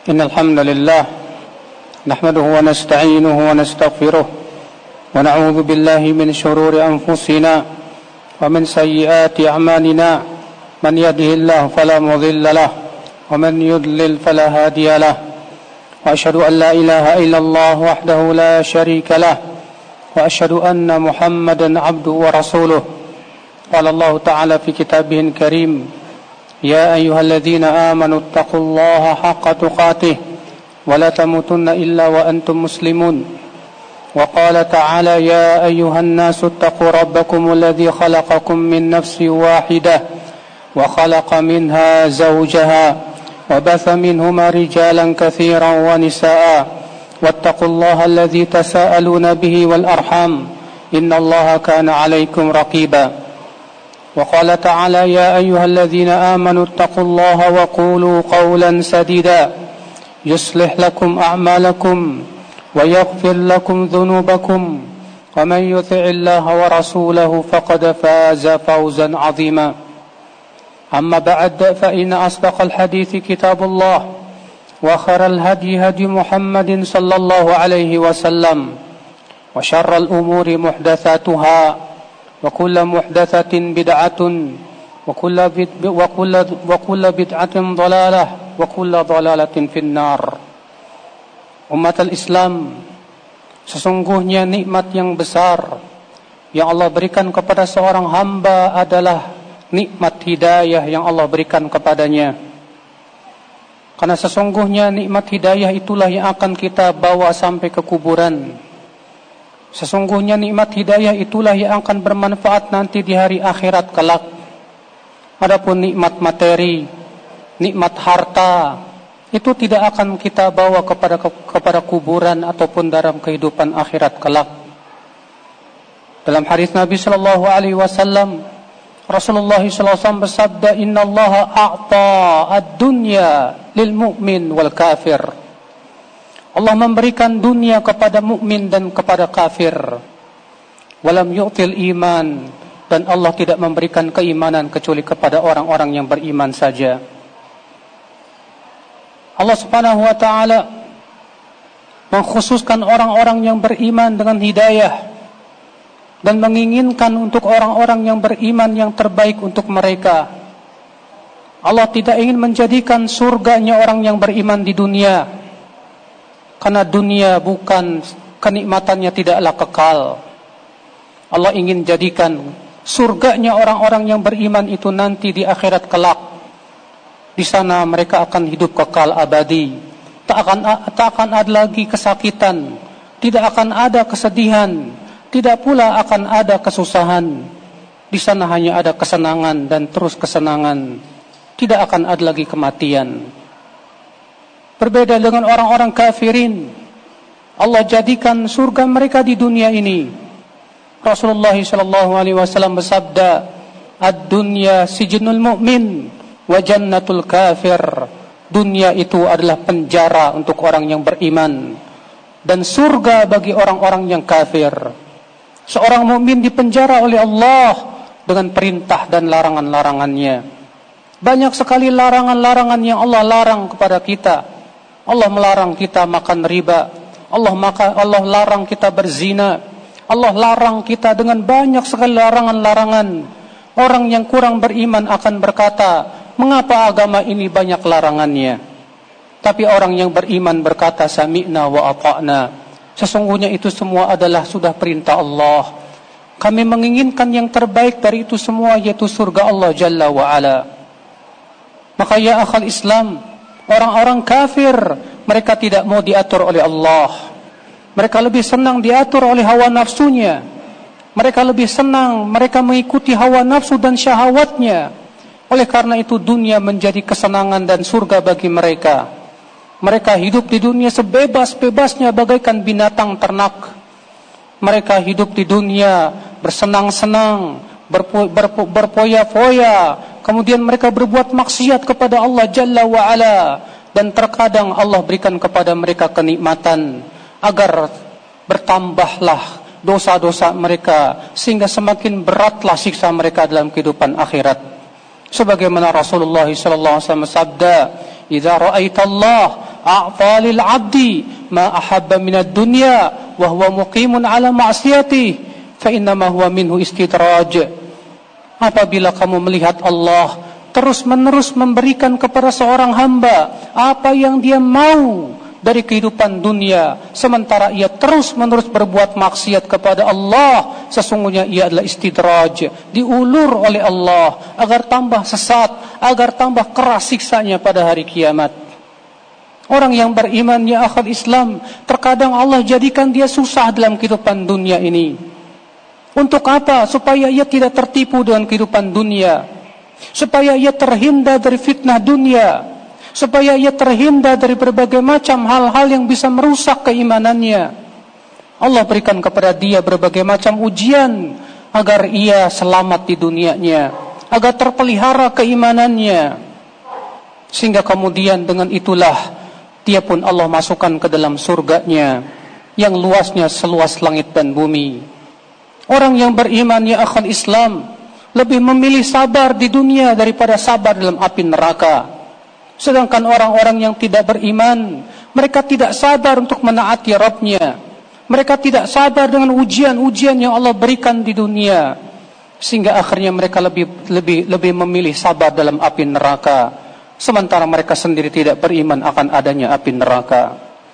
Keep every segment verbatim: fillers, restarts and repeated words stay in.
إن الحمد لله نحمده ونستعينه ونستغفره ونعوذ بالله من شرور أنفسنا ومن سيئات أعمالنا من يهده الله فلا مضل له ومن يضلل فلا هادي له وأشهد أن لا إله إلا الله وحده لا شريك له وأشهد أن محمدا عبده ورسوله قال الله تعالى في كتابه الكريم يا أيها الذين آمنوا اتقوا الله حق تقاته ولا تموتن إلا وأنتم مسلمون وقال تعالى يا أيها الناس اتقوا ربكم الذي خلقكم من نفس واحدة وخلق منها زوجها وبث منهما رجالا كثيرا ونساء واتقوا الله الذي تساءلون به والأرحام إن الله كان عليكم رقيبا وقال تعالى يا أيها الذين آمنوا اتقوا الله وقولوا قولا سديدا يصلح لكم أعمالكم ويغفر لكم ذنوبكم ومن يطع الله ورسوله فقد فاز فوزا عظيما أما بعد فإن أصدق الحديث كتاب الله وخير الهدي هدي محمد صلى الله عليه وسلم وشر الأمور محدثاتها وكل محدثة بدعة وكل وكل وكل بدعة ضلالة وكل ضلالة في النار. Umat al-Islam, sesungguhnya nikmat yang besar yang Allah berikan kepada seorang hamba adalah nikmat hidayah yang Allah berikan kepadanya. Karena sesungguhnya nikmat hidayah itulah yang akan kita bawa sampai ke kuburan. Sesungguhnya nikmat hidayah itulah yang akan bermanfaat nanti di hari akhirat kelak. Adapun nikmat materi, nikmat harta, itu tidak akan kita bawa kepada kepada kuburan ataupun dalam kehidupan akhirat kelak. Dalam hadis Nabi sallallahu alaihi wasallam, Rasulullah sallallahu alaihi wasallam bersabda, "Innallaha a'ta ad-dunya lil mu'min wal kafir." Allah memberikan dunia kepada mukmin dan kepada kafir. Walam yu'til iman, dan Allah tidak memberikan keimanan kecuali kepada orang-orang yang beriman saja. Allah Subhanahu wa taala mengkhususkan orang-orang yang beriman dengan hidayah dan menginginkan untuk orang-orang yang beriman yang terbaik untuk mereka. Allah tidak ingin menjadikan surganya orang yang beriman di dunia. Karena dunia bukan, kenikmatannya tidaklah kekal. Allah ingin jadikan surganya orang-orang yang beriman itu nanti di akhirat kelak. Di sana mereka akan hidup kekal abadi. Tak akan tak akan ada lagi kesakitan, tidak akan ada kesedihan, tidak pula akan ada kesusahan. Di sana hanya ada kesenangan dan terus kesenangan. Tidak akan ada lagi kematian. Berbeda dengan orang-orang kafirin, Allah jadikan surga mereka di dunia ini. Rasulullah sallallahu alaihi wasallam bersabda, "Ad-dunya sijnul mu'min wa jannatul kafir." Dunia itu adalah penjara untuk orang yang beriman dan surga bagi orang-orang yang kafir. Seorang mukmin dipenjara oleh Allah dengan perintah dan larangan-larangannya. Banyak sekali larangan-larangan yang Allah larang kepada kita. Allah melarang kita makan riba. Allah maka Allah larang kita berzina. Allah larang kita dengan banyak sekali larangan-larangan. Orang yang kurang beriman akan berkata, "Mengapa agama ini banyak larangannya?" Tapi orang yang beriman berkata, "Sami'na wa ata'na." Sesungguhnya itu semua adalah sudah perintah Allah. Kami menginginkan yang terbaik dari itu semua, yaitu surga Allah Jalla wa Ala. Maka ya akhal Islam, orang-orang kafir, mereka tidak mau diatur oleh Allah. Mereka lebih senang diatur oleh hawa nafsunya. Mereka lebih senang, mereka mengikuti hawa nafsu dan syahwatnya. Oleh karena itu dunia menjadi kesenangan dan surga bagi mereka. Mereka hidup di dunia sebebas-bebasnya bagaikan binatang ternak. Mereka hidup di dunia bersenang-senang, berpo- berpo- berpoya-poya. Kemudian mereka berbuat maksiat kepada Allah Jalla wa'ala. Dan terkadang Allah berikan kepada mereka kenikmatan agar bertambahlah dosa-dosa mereka, sehingga semakin beratlah siksa mereka dalam kehidupan akhirat. Sebagaimana Rasulullah sallallahu alaihi wasallam sabda, "Idza ra'aita Allah a'ta lil 'abdi ma ahabba minad dunya wa huwa muqimun 'ala ma'siyatihi fa innama huwa minhu istidraj. Apabila kamu melihat Allah terus-menerus memberikan kepada seorang hamba apa yang dia mau dari kehidupan dunia, sementara ia terus-menerus berbuat maksiat kepada Allah, sesungguhnya ia adalah istidraj, diulur oleh Allah agar tambah sesat, agar tambah keras siksanya pada hari kiamat. Orang yang beriman, ya akhal Islam, terkadang Allah jadikan dia susah dalam kehidupan dunia ini. Untuk apa? Supaya ia tidak tertipu dengan kehidupan dunia, supaya ia terhindar dari fitnah dunia, supaya ia terhindar dari berbagai macam hal-hal yang bisa merusak keimanannya. Allah berikan kepada dia berbagai macam ujian agar ia selamat di dunianya, agar terpelihara keimanannya, sehingga kemudian dengan itulah dia pun Allah masukkan ke dalam surganya yang luasnya seluas langit dan bumi. Orang yang beriman, ya akhal Islam, lebih memilih sabar di dunia daripada sabar dalam api neraka. Sedangkan orang-orang yang tidak beriman, mereka tidak sabar untuk menaati Rabbnya. Mereka tidak sabar dengan ujian-ujian yang Allah berikan di dunia, sehingga akhirnya mereka lebih lebih lebih memilih sabar dalam api neraka, sementara mereka sendiri tidak beriman akan adanya api neraka.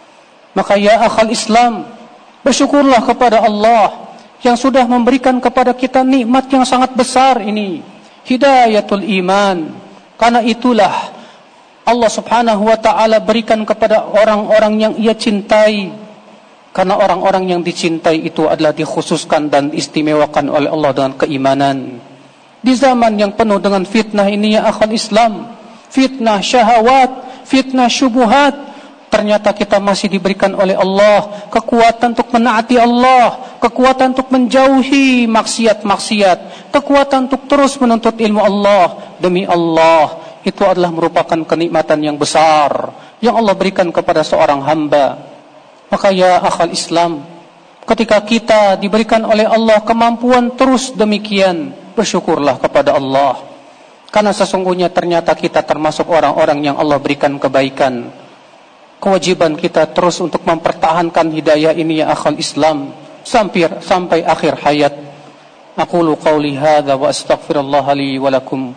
Maka ya akhal Islam, bersyukurlah kepada Allah yang sudah memberikan kepada kita nikmat yang sangat besar ini, hidayatul iman. Karena itulah Allah subhanahu wa ta'ala berikan kepada orang-orang yang ia cintai. Karena orang-orang yang dicintai itu adalah dikhususkan dan istimewakan oleh Allah dengan keimanan. Di zaman yang penuh dengan fitnah ini, ya akhal Islam, fitnah syahwat, fitnah syubuhat, ternyata kita masih diberikan oleh Allah kekuatan untuk menaati Allah, kekuatan untuk menjauhi maksiat-maksiat, kekuatan untuk terus menuntut ilmu Allah. Demi Allah, itu adalah merupakan kenikmatan yang besar yang Allah berikan kepada seorang hamba. Maka ya akhal Islam, ketika kita diberikan oleh Allah kemampuan terus demikian, bersyukurlah kepada Allah. Karena sesungguhnya ternyata kita termasuk orang-orang yang Allah berikan kebaikan. Kewajiban kita terus untuk mempertahankan hidayah ini, ya akhal Islam, sampai sampai akhir hayat. Aqulu qawli hadza wa astaghfirullah li wa lakum.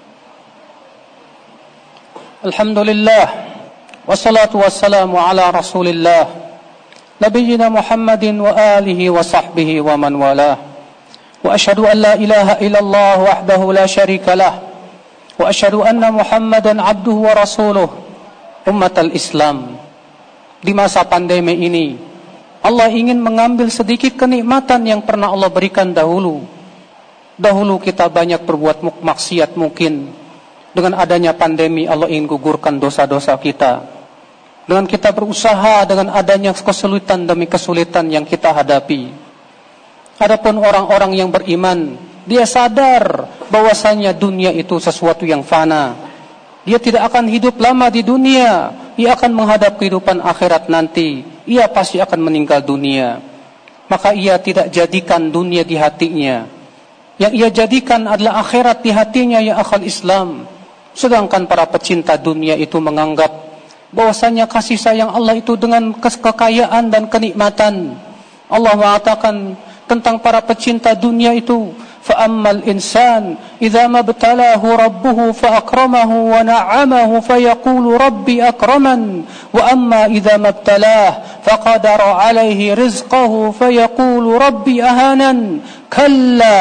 Alhamdulillah, wassalatu wassalamu ala rasulillah, nabiyyina Muhammadin wa alihi wa sahbihi wa man walah. Wa ashhadu an la ilaha illallah wahdahu la syarika lah, wa ashhadu anna Muhammadan abduhu wa rasuluh. Ummatal Islam, di masa pandemi ini Allah ingin mengambil sedikit kenikmatan yang pernah Allah berikan dahulu. Dahulu kita banyak berbuat maksiat mungkin. Dengan adanya pandemi Allah ingin gugurkan dosa-dosa kita. Dengan kita berusaha, dengan adanya kesulitan demi kesulitan yang kita hadapi. Adapun orang-orang yang beriman, dia sadar bahwasanya dunia itu sesuatu yang fana. Dia tidak akan hidup lama di dunia. Ia akan menghadap kehidupan akhirat nanti. Ia pasti akan meninggal dunia. Maka ia tidak jadikan dunia di hatinya. Yang ia jadikan adalah akhirat di hatinya, ya akhal Islam. Sedangkan para pecinta dunia itu menganggap bahwasanya kasih sayang Allah itu dengan kekayaan dan kenikmatan. Allah mengatakan tentang para pecinta dunia itu, فَأَمَّا الْإِنسَانِ إِذَا مَا ابْتَلَاهُ رَبُّهُ فَأَكْرَمَهُ وَنَعَّمَهُ فَيَقُولُ رَبِّي أَكْرَمَنِ وَأَمَّا إِذَا مَا ابْتَلَاهُ فَقَدَرَ عَلَيْهِ رِزْقَهُ فَيَقُولُ رَبِّي أَهَانَنِ كَلَّا.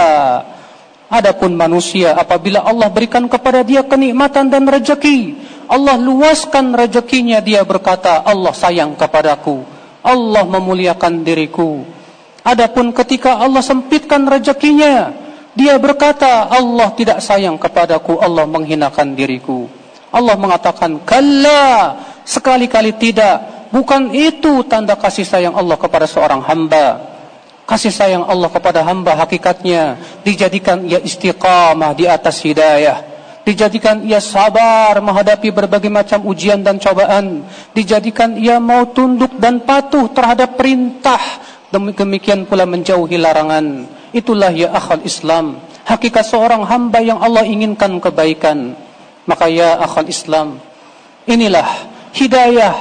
Adapun manusia, apabila Allah berikan kepada dia kenikmatan dan rezeki, Allah luaskan rezekinya, dia berkata, Allah sayang kepadaku, Allah memuliakan diriku. Adapun ketika Allah sempitkan rezekinya, dia berkata, Allah tidak sayang kepadaku, Allah menghinakan diriku. Allah mengatakan, kalla, sekali-kali tidak. Bukan itu tanda kasih sayang Allah kepada seorang hamba. Kasih sayang Allah kepada hamba hakikatnya dijadikan ia istiqamah di atas hidayah, dijadikan ia sabar menghadapi berbagai macam ujian dan cobaan, dijadikan ia mau tunduk dan patuh terhadap perintah, demikian pula menjauhi larangan. Itulah ya akhal Islam, hakikat seorang hamba yang Allah inginkan kebaikan. Maka ya akhal Islam, inilah hidayah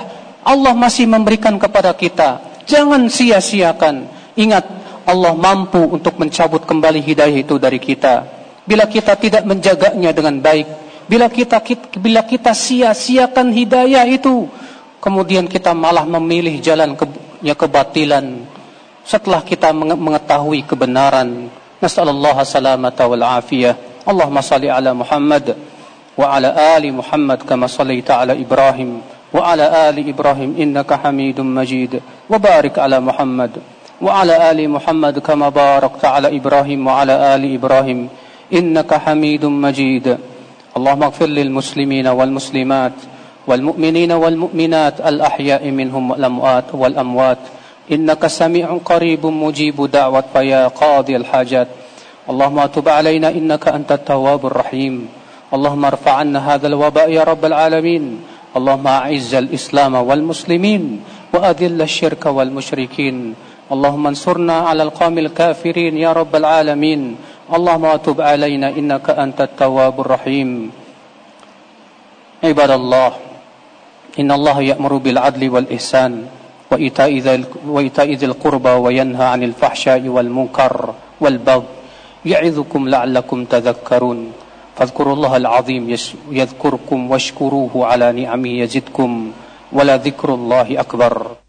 Allah masih memberikan kepada kita. Jangan sia-siakan. Ingat, Allah mampu untuk mencabut kembali hidayah itu dari kita. Bila kita tidak menjaganya dengan baik, bila kita bila kita sia-siakan hidayah itu, kemudian kita malah memilih jalan ke, ya, kebatilan setelah kita mengetahui kebenaran. Nas'alullah salamata wal afiyah. Allahumma salli ala Muhammad wa ala ali Muhammad kama sallaita ala Ibrahim wa ala ali Ibrahim innaka Hamidum Majid. Wa barik ala Muhammad wa ala ali Muhammad kama barakta ala Ibrahim wa ala ali Ibrahim innaka Hamidum Majid. Allahumma ighfir lil muslimina wal muslimat wal mu'minina wal mu'minat al ahya'i minhum wal amwat wal amwat innaka sami'un qaribun mujibud da'wat fa ya qadiyal hajat. Allahumma tub alaina innaka antat tawwabur rahim. Allahumma irfa' 'anna hadzal waba' ya rabbal alamin. Allahumma a'izzal islam wal muslimin wa adhill asy-syirka wal musyrikin. Allahumma ansurna 'alal qawmil kafirin ya rabbal alamin. Allahumma tub alaina innaka antat tawwabur rahim. Ibadallah, innallaha ya'muru bil 'adli wal ihsan wa ita'i dzil qurba wa yanha 'anil fahsya'i wal munkar wal baghi يعظكم لعلكم تذكرون فاذكروا الله العظيم يذكركم واشكروه على نعمه يزدكم ولذكر الله أكبر.